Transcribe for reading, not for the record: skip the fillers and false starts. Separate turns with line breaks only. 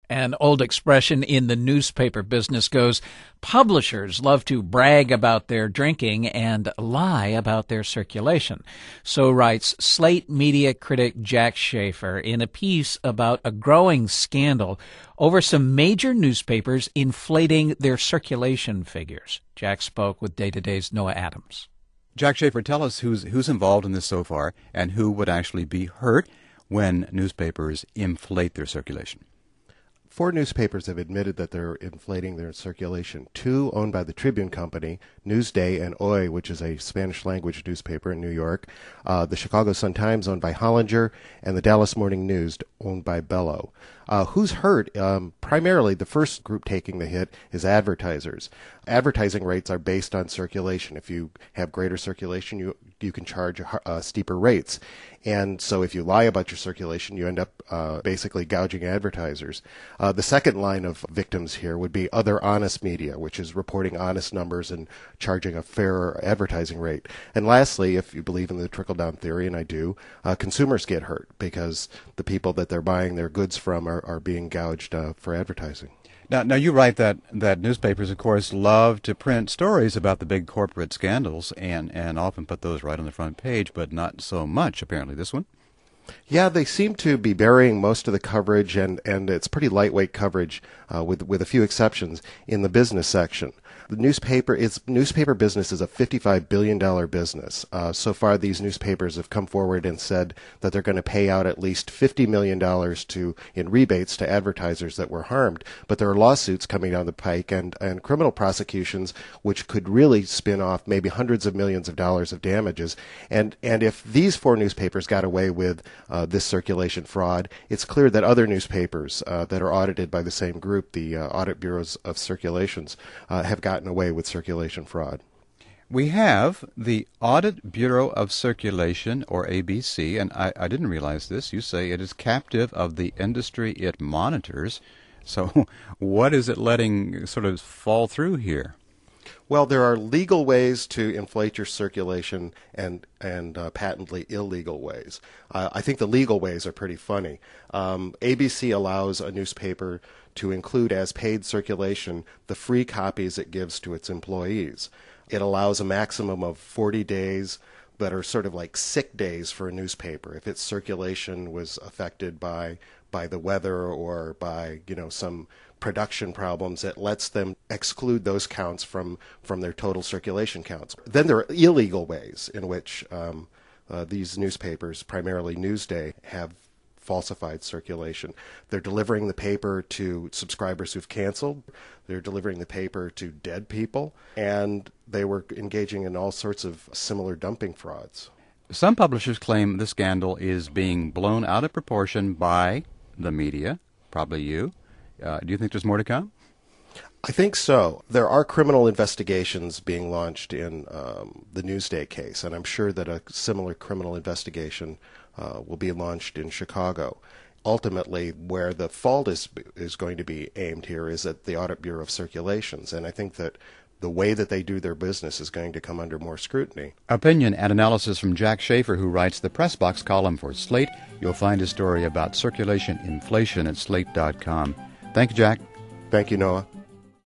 An old expression in the newspaper business goes, publishers love to brag about their drinking and lie about their circulation. So writes Slate media critic Jack Schafer in a piece about a growing scandal over some major newspapers inflating their circulation figures. Jack spoke with Day to Day's Noah Adams.
Jack Schafer, tell us who's involved in this so far and who would actually be hurt when newspapers inflate their circulation.
4 newspapers have admitted that they're inflating their circulation. 2 owned by the Tribune Company, Newsday and Hoy, which is a Spanish-language newspaper in New York, the Chicago Sun-Times owned by Hollinger, and the Dallas Morning News owned by Bellow. Who's hurt? Primarily, the first group taking the hit is advertisers. Advertising rates are based on circulation. If you have greater circulation, you can charge steeper rates. And so if you lie about your circulation, you end up basically gouging advertisers. The second line of victims here would be other honest media, which is reporting honest numbers and charging a fairer advertising rate. And lastly, if you believe in the trickle-down theory, and I do, consumers get hurt because the people that they're buying their goods from are being gouged for advertising.
Now you write that newspapers, of course, love to print stories about the big corporate scandals and often put those right on the front page, but not so much, apparently, this one.
Yeah, they seem to be burying most of the coverage, and it's pretty lightweight coverage, with a few exceptions, in the business section. The newspaper business is a $55 billion business. So far, these newspapers have come forward and said that they're going to pay out at least $50 million in rebates to advertisers that were harmed. But there are lawsuits coming down the pike and criminal prosecutions which could really spin off maybe hundreds of millions of dollars of damages. And if these 4 newspapers got away with this circulation fraud, it's clear that other newspapers that are audited by the same group, the Audit Bureaus of Circulations, have gotten away with circulation fraud.
We have the Audit Bureau of Circulation, or ABC, and I didn't realize this. You say it is captive of the industry it monitors. So what is it letting sort of fall through here?
Well, there are legal ways to inflate your circulation and patently illegal ways. I think the legal ways are pretty funny. ABC allows a newspaper to include as paid circulation the free copies it gives to its employees. It allows a maximum of 40 days that are sort of like sick days for a newspaper. If its circulation was affected by the weather or by some production problems, it lets them exclude those counts from their total circulation counts. Then there are illegal ways in which these newspapers, primarily Newsday, have falsified circulation. They're delivering the paper to subscribers who've canceled. They're delivering the paper to dead people. And they were engaging in all sorts of similar dumping frauds.
Some publishers claim the scandal is being blown out of proportion by the media, probably you. Do you think there's more to come?
I think so. There are criminal investigations being launched in the Newsday case, and I'm sure that a similar criminal investigation will be launched in Chicago. Ultimately, where the fault is going to be aimed here is at the Audit Bureau of Circulations, and I think that the way that they do their business is going to come under more scrutiny.
Opinion and analysis from Jack Schafer, who writes the Press Box column for Slate. You'll find a story about circulation inflation at slate.com. Thank you, Jack.
Thank you, Noah.